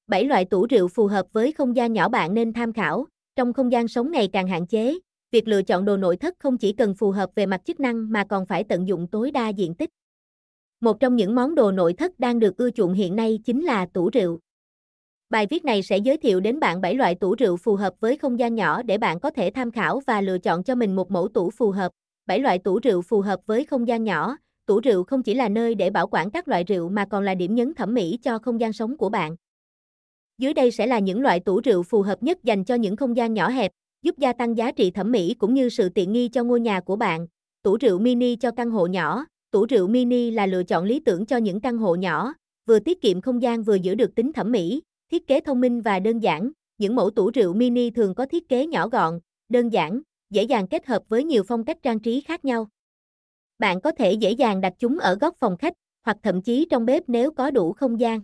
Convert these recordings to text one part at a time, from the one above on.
7 loại tủ rượu phù hợp với không gian nhỏ bạn nên tham khảo. Trong không gian sống ngày càng hạn chế, việc lựa chọn đồ nội thất không chỉ cần phù hợp về mặt chức năng mà còn phải tận dụng tối đa diện tích. Một trong những món đồ nội thất đang được ưa chuộng hiện nay chính là tủ rượu. Bài viết này sẽ giới thiệu đến bạn 7 loại tủ rượu phù hợp với không gian nhỏ để bạn có thể tham khảo và lựa chọn cho mình một mẫu tủ phù hợp. 7 loại tủ rượu phù hợp với không gian nhỏ. Tủ rượu không chỉ là nơi để bảo quản các loại rượu mà còn là điểm nhấn thẩm mỹ cho không gian sống của bạn. Dưới đây sẽ là những loại tủ rượu phù hợp nhất dành cho những không gian nhỏ hẹp, giúp gia tăng giá trị thẩm mỹ cũng như sự tiện nghi cho ngôi nhà của bạn. Tủ rượu mini cho căn hộ nhỏ. Tủ rượu mini là lựa chọn lý tưởng cho những căn hộ nhỏ, vừa tiết kiệm không gian vừa giữ được tính thẩm mỹ. Thiết kế thông minh và đơn giản. Những mẫu tủ rượu mini thường có thiết kế nhỏ gọn, đơn giản, dễ dàng kết hợp với nhiều phong cách trang trí khác nhau. Bạn có thể dễ dàng đặt chúng ở góc phòng khách, hoặc thậm chí trong bếp nếu có đủ không gian.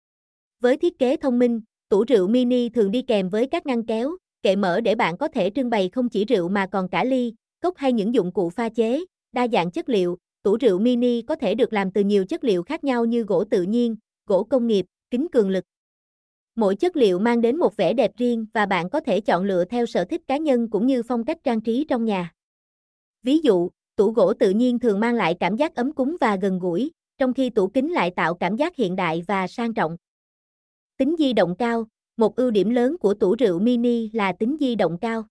Với thiết kế thông minh, tủ rượu mini thường đi kèm với các ngăn kéo, kệ mở để bạn có thể trưng bày không chỉ rượu mà còn cả ly, cốc hay những dụng cụ pha chế. Đa dạng chất liệu, tủ rượu mini có thể được làm từ nhiều chất liệu khác nhau như gỗ tự nhiên, gỗ công nghiệp, kính cường lực. Mỗi chất liệu mang đến một vẻ đẹp riêng và bạn có thể chọn lựa theo sở thích cá nhân cũng như phong cách trang trí trong nhà. Ví dụ, tủ gỗ tự nhiên thường mang lại cảm giác ấm cúng và gần gũi, trong khi tủ kính lại tạo cảm giác hiện đại và sang trọng. Tính di động cao, một ưu điểm lớn của tủ rượu mini là tính di động cao.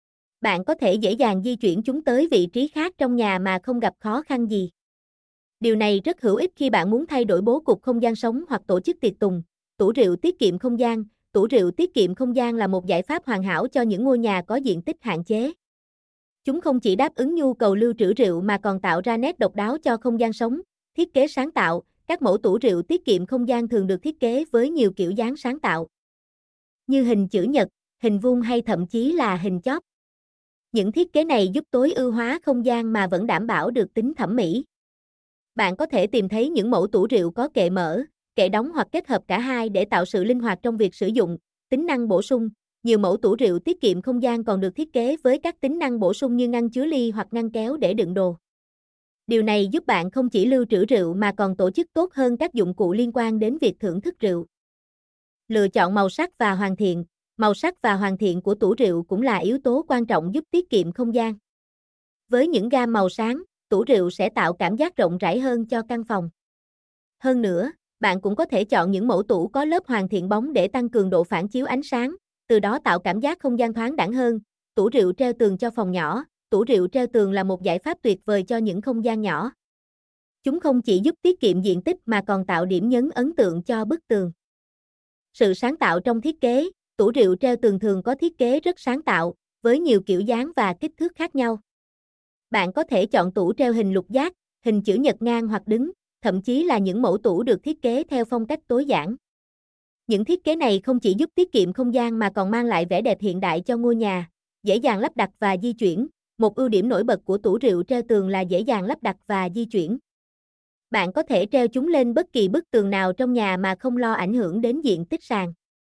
Bạn có thể dễ dàng di chuyển chúng tới vị trí khác trong nhà mà không gặp khó khăn gì. Điều này rất hữu ích khi bạn muốn thay đổi bố cục không gian sống hoặc tổ chức tiệc tùng. Tủ rượu tiết kiệm không gian. Tủ rượu tiết kiệm không gian là một giải pháp hoàn hảo cho những ngôi nhà có diện tích hạn chế. Chúng không chỉ đáp ứng nhu cầu lưu trữ rượu mà còn tạo ra nét độc đáo cho không gian sống. Thiết kế sáng tạo, các mẫu tủ rượu tiết kiệm không gian thường được thiết kế với nhiều kiểu dáng sáng tạo, như hình chữ nhật, hình vuông hay thậm chí là hình chóp. Những thiết kế này giúp tối ưu hóa không gian mà vẫn đảm bảo được tính thẩm mỹ. Bạn có thể tìm thấy những mẫu tủ rượu có kệ mở, kệ đóng hoặc kết hợp cả hai để tạo sự linh hoạt trong việc sử dụng. Tính năng bổ sung, nhiều mẫu tủ rượu tiết kiệm không gian còn được thiết kế với các tính năng bổ sung như ngăn chứa ly hoặc ngăn kéo để đựng đồ. Điều này giúp bạn không chỉ lưu trữ rượu mà còn tổ chức tốt hơn các dụng cụ liên quan đến việc thưởng thức rượu. Lựa chọn màu sắc và hoàn thiện. Màu sắc và hoàn thiện của tủ rượu cũng là yếu tố quan trọng giúp tiết kiệm không gian. Với những gam màu sáng, tủ rượu sẽ tạo cảm giác rộng rãi hơn cho căn phòng. Hơn nữa, bạn cũng có thể chọn những mẫu tủ có lớp hoàn thiện bóng để tăng cường độ phản chiếu ánh sáng, từ đó tạo cảm giác không gian thoáng đãng hơn. Tủ rượu treo tường cho phòng nhỏ. Tủ rượu treo tường là một giải pháp tuyệt vời cho những không gian nhỏ. Chúng không chỉ giúp tiết kiệm diện tích mà còn tạo điểm nhấn ấn tượng cho bức tường. Sự sáng tạo trong thiết kế, tủ rượu treo tường thường có thiết kế rất sáng tạo, với nhiều kiểu dáng và kích thước khác nhau. Bạn có thể chọn tủ treo hình lục giác, hình chữ nhật ngang hoặc đứng, thậm chí là những mẫu tủ được thiết kế theo phong cách tối giản. Những thiết kế này không chỉ giúp tiết kiệm không gian mà còn mang lại vẻ đẹp hiện đại cho ngôi nhà, dễ dàng lắp đặt và di chuyển. Một ưu điểm nổi bật của tủ rượu treo tường là dễ dàng lắp đặt và di chuyển. Bạn có thể treo chúng lên bất kỳ bức tường nào trong nhà mà không lo ảnh hưởng đến diện tích sàn.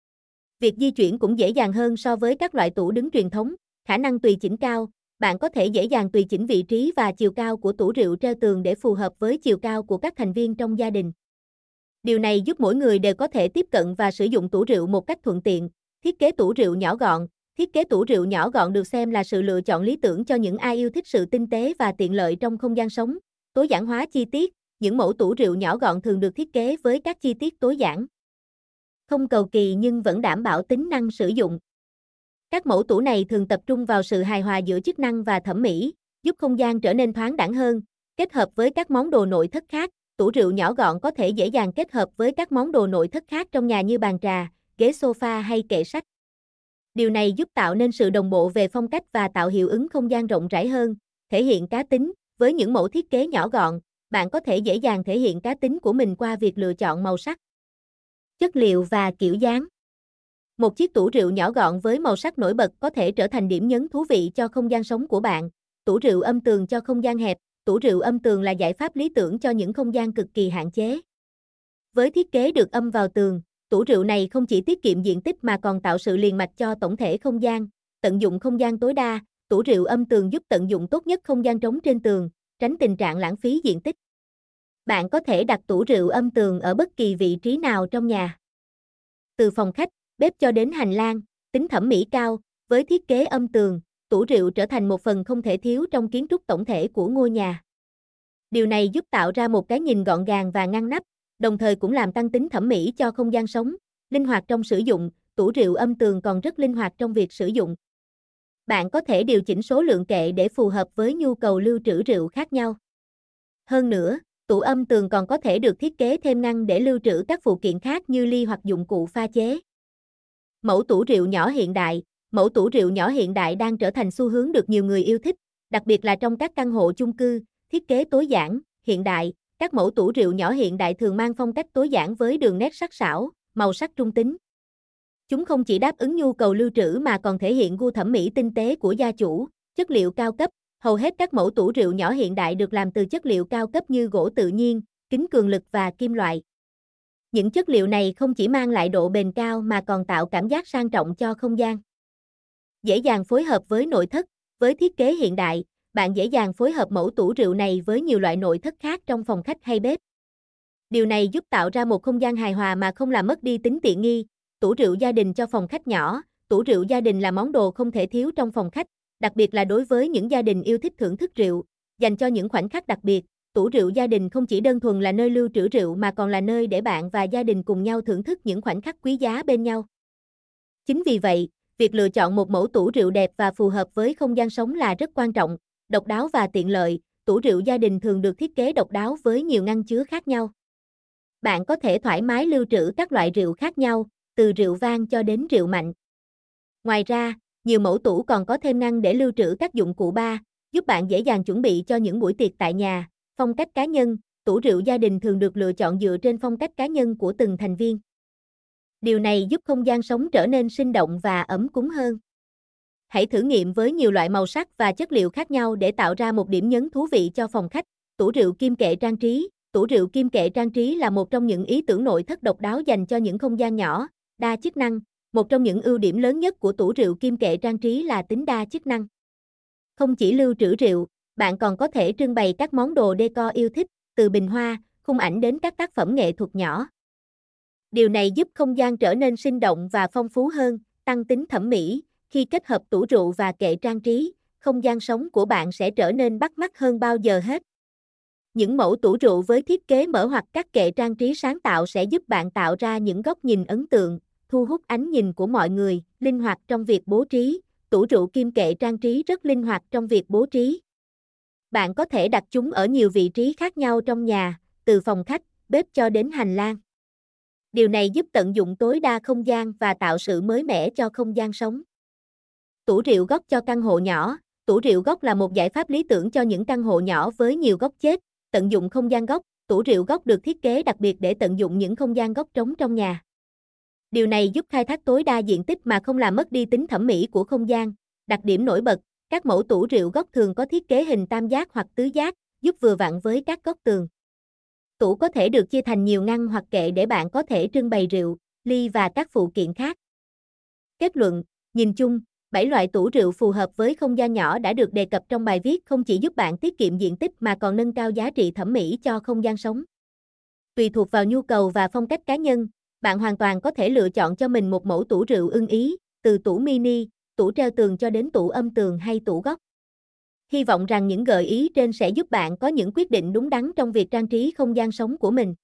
Việc di chuyển cũng dễ dàng hơn so với các loại tủ đứng truyền thống, khả năng tùy chỉnh cao. Bạn có thể dễ dàng tùy chỉnh vị trí và chiều cao của tủ rượu treo tường để phù hợp với chiều cao của các thành viên trong gia đình. Điều này giúp mỗi người đều có thể tiếp cận và sử dụng tủ rượu một cách thuận tiện. Thiết kế tủ rượu nhỏ gọn. Thiết kế tủ rượu nhỏ gọn được xem là sự lựa chọn lý tưởng cho những ai yêu thích sự tinh tế và tiện lợi trong không gian sống. Tối giản hóa chi tiết. Những mẫu tủ rượu nhỏ gọn thường được thiết kế với các chi tiết tối giản, không cầu kỳ nhưng vẫn đảm bảo tính năng sử dụng. Các mẫu tủ này thường tập trung vào sự hài hòa giữa chức năng và thẩm mỹ, giúp không gian trở nên thoáng đãng hơn. Kết hợp với các món đồ nội thất khác, tủ rượu nhỏ gọn có thể dễ dàng kết hợp với các món đồ nội thất khác trong nhà như bàn trà, ghế sofa hay kệ sách. Điều này giúp tạo nên sự đồng bộ về phong cách và tạo hiệu ứng không gian rộng rãi hơn, thể hiện cá tính. Với những mẫu thiết kế nhỏ gọn, bạn có thể dễ dàng thể hiện cá tính của mình qua việc lựa chọn màu sắc, chất liệu và kiểu dáng. Một chiếc tủ rượu nhỏ gọn với màu sắc nổi bật có thể trở thành điểm nhấn thú vị cho không gian sống của bạn. Tủ rượu âm tường cho không gian hẹp. Tủ rượu âm tường là giải pháp lý tưởng cho những không gian cực kỳ hạn chế. Với thiết kế được âm vào tường, tủ rượu này không chỉ tiết kiệm diện tích mà còn tạo sự liền mạch cho tổng thể không gian, tận dụng không gian tối đa. Tủ rượu âm tường giúp tận dụng tốt nhất không gian trống trên tường, tránh tình trạng lãng phí diện tích. Bạn có thể đặt tủ rượu âm tường ở bất kỳ vị trí nào trong nhà. Từ phòng khách, bếp cho đến hành lang, tính thẩm mỹ cao, với thiết kế âm tường, tủ rượu trở thành một phần không thể thiếu trong kiến trúc tổng thể của ngôi nhà. Điều này giúp tạo ra một cái nhìn gọn gàng và ngăn nắp, đồng thời cũng làm tăng tính thẩm mỹ cho không gian sống, linh hoạt trong sử dụng, tủ rượu âm tường còn rất linh hoạt trong việc sử dụng. Bạn có thể điều chỉnh số lượng kệ để phù hợp với nhu cầu lưu trữ rượu khác nhau. Hơn nữa, tủ âm tường còn có thể được thiết kế thêm ngăn để lưu trữ các phụ kiện khác như ly hoặc dụng cụ pha chế. Mẫu tủ rượu nhỏ hiện đại. Mẫu tủ rượu nhỏ hiện đại đang trở thành xu hướng được nhiều người yêu thích, đặc biệt là trong các căn hộ chung cư, thiết kế tối giản, hiện đại. Các mẫu tủ rượu nhỏ hiện đại thường mang phong cách tối giản với đường nét sắc sảo, màu sắc trung tính. Chúng không chỉ đáp ứng nhu cầu lưu trữ mà còn thể hiện gu thẩm mỹ tinh tế của gia chủ, chất liệu cao cấp. Hầu hết các mẫu tủ rượu nhỏ hiện đại được làm từ chất liệu cao cấp như gỗ tự nhiên, kính cường lực và kim loại. Những chất liệu này không chỉ mang lại độ bền cao mà còn tạo cảm giác sang trọng cho không gian. Dễ dàng phối hợp với nội thất. Với thiết kế hiện đại, bạn dễ dàng phối hợp mẫu tủ rượu này với nhiều loại nội thất khác trong phòng khách hay bếp. Điều này giúp tạo ra một không gian hài hòa mà không làm mất đi tính tiện nghi. Tủ rượu gia đình cho phòng khách nhỏ. Tủ rượu gia đình là món đồ không thể thiếu trong phòng khách, đặc biệt là đối với những gia đình yêu thích thưởng thức rượu, dành cho những khoảnh khắc đặc biệt. Tủ rượu gia đình không chỉ đơn thuần là nơi lưu trữ rượu mà còn là nơi để bạn và gia đình cùng nhau thưởng thức những khoảnh khắc quý giá bên nhau. Chính vì vậy, việc lựa chọn một mẫu tủ rượu đẹp và phù hợp với không gian sống là rất quan trọng, độc đáo và tiện lợi. Tủ rượu gia đình thường được thiết kế độc đáo với nhiều ngăn chứa khác nhau. Bạn có thể thoải mái lưu trữ các loại rượu khác nhau, từ rượu vang cho đến rượu mạnh. Ngoài ra, nhiều mẫu tủ còn có thêm ngăn để lưu trữ các dụng cụ bar, giúp bạn dễ dàng chuẩn bị cho những buổi tiệc tại nhà. Phong cách cá nhân. Tủ rượu gia đình thường được lựa chọn dựa trên phong cách cá nhân của từng thành viên. Điều này giúp không gian sống trở nên sinh động và ấm cúng hơn. Hãy thử nghiệm với nhiều loại màu sắc và chất liệu khác nhau để tạo ra một điểm nhấn thú vị cho phòng khách. Tủ rượu kim kệ trang trí. Tủ rượu kim kệ trang trí là một trong những ý tưởng nội thất độc đáo dành cho những không gian nhỏ, đa chức năng. Một trong những ưu điểm lớn nhất của tủ rượu kim kệ trang trí là tính đa chức năng. Không chỉ lưu trữ rượu, bạn còn có thể trưng bày các món đồ decor yêu thích, từ bình hoa, khung ảnh đến các tác phẩm nghệ thuật nhỏ. Điều này giúp không gian trở nên sinh động và phong phú hơn, tăng tính thẩm mỹ. Khi kết hợp tủ rượu và kệ trang trí, không gian sống của bạn sẽ trở nên bắt mắt hơn bao giờ hết. Những mẫu tủ rượu với thiết kế mở hoặc các kệ trang trí sáng tạo sẽ giúp bạn tạo ra những góc nhìn ấn tượng, thu hút ánh nhìn của mọi người. Linh hoạt trong việc bố trí. Tủ rượu kim kệ trang trí rất linh hoạt trong việc bố trí. Bạn có thể đặt chúng ở nhiều vị trí khác nhau trong nhà, từ phòng khách, bếp cho đến hành lang. Điều này giúp tận dụng tối đa không gian và tạo sự mới mẻ cho không gian sống. Tủ rượu góc cho căn hộ nhỏ. Tủ rượu góc là một giải pháp lý tưởng cho những căn hộ nhỏ với nhiều góc chết, tận dụng không gian góc. Tủ rượu góc được thiết kế đặc biệt để tận dụng những không gian góc trống trong nhà. Điều này giúp khai thác tối đa diện tích mà không làm mất đi tính thẩm mỹ của không gian. Đặc điểm nổi bật, các mẫu tủ rượu góc thường có thiết kế hình tam giác hoặc tứ giác, giúp vừa vặn với các góc tường. Tủ có thể được chia thành nhiều ngăn hoặc kệ để bạn có thể trưng bày rượu, ly và các phụ kiện khác. Kết luận, nhìn chung, 7 loại tủ rượu phù hợp với không gian nhỏ đã được đề cập trong bài viết không chỉ giúp bạn tiết kiệm diện tích mà còn nâng cao giá trị thẩm mỹ cho không gian sống. Tùy thuộc vào nhu cầu và phong cách cá nhân, bạn hoàn toàn có thể lựa chọn cho mình một mẫu tủ rượu ưng ý, từ tủ mini, tủ treo tường cho đến tủ âm tường hay tủ góc. Hy vọng rằng những gợi ý trên sẽ giúp bạn có những quyết định đúng đắn trong việc trang trí không gian sống của mình.